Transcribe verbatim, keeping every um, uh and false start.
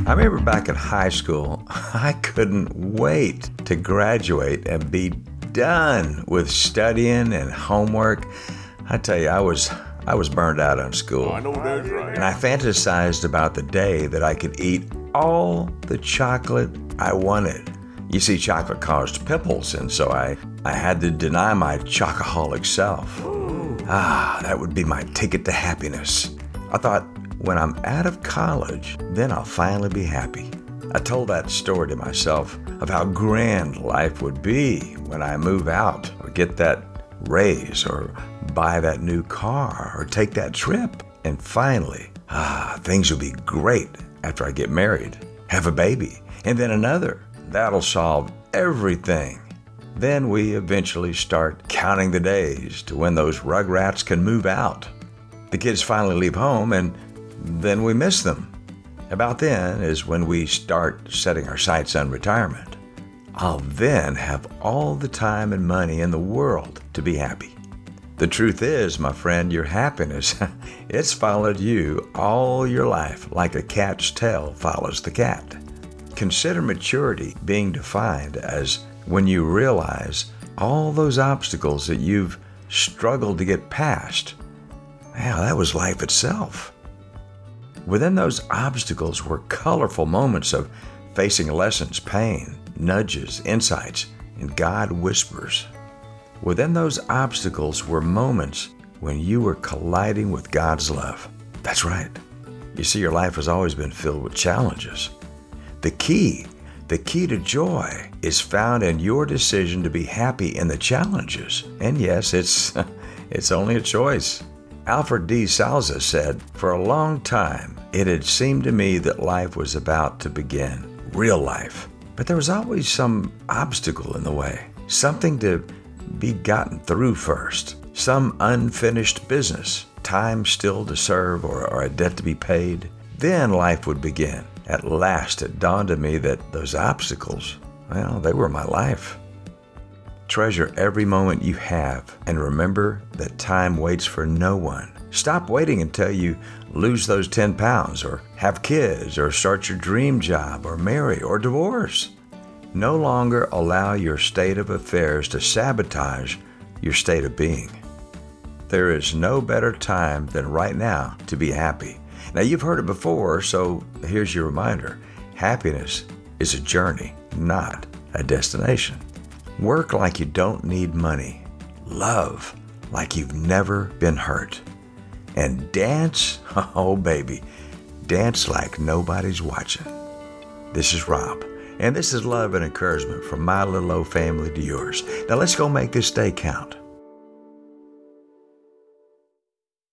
I remember back in high school, I couldn't wait to graduate and be done with studying and homework. I tell you, I was I was burned out on school. Oh, I know that's right. And I fantasized about the day that I could eat all the chocolate I wanted. You see, chocolate caused pimples, and so I, I had to deny my chocoholic self. Ooh. Ah, that would be my ticket to happiness. I thought, when I'm out of college, then I'll finally be happy. I told that story to myself of how grand life would be when I move out or get that raise or buy that new car or take that trip. And finally, ah, things will be great after I get married, have a baby, and then another. That'll solve everything. Then we eventually start counting the days to when those rugrats can move out. The kids finally leave home and then we miss them. About then is when we start setting our sights on retirement. I'll then have all the time and money in the world to be happy. The truth is, my friend, your happiness, it's followed you all your life like a cat's tail follows the cat. Consider maturity being defined as when you realize all those obstacles that you've struggled to get past. Wow, that was life itself. Within those obstacles were colorful moments of facing lessons, pain, nudges, insights, and God whispers. Within those obstacles were moments when you were colliding with God's love. That's right. You see, your life has always been filled with challenges. The key, the key to joy is found in your decision to be happy in the challenges. And yes, it's, it's only a choice. Alfred D. Salza said, "For a long time, it had seemed to me that life was about to begin, real life. But there was always some obstacle in the way, something to be gotten through first, some unfinished business, time still to serve or, or a debt to be paid. Then life would begin. At last, it dawned on me that those obstacles, well, they were my life." Treasure every moment you have and remember that time waits for no one. Stop waiting until you lose those ten pounds or have kids or start your dream job or marry or divorce. No longer allow your state of affairs to sabotage your state of being. There is no better time than right now to be happy. Now, you've heard it before, so here's your reminder. Happiness is a journey, not a destination. Work like you don't need money. Love like you've never been hurt. And dance, oh baby, dance like nobody's watching. This is Rob, and this is love and encouragement from my little old family to yours. Now let's go make this day count.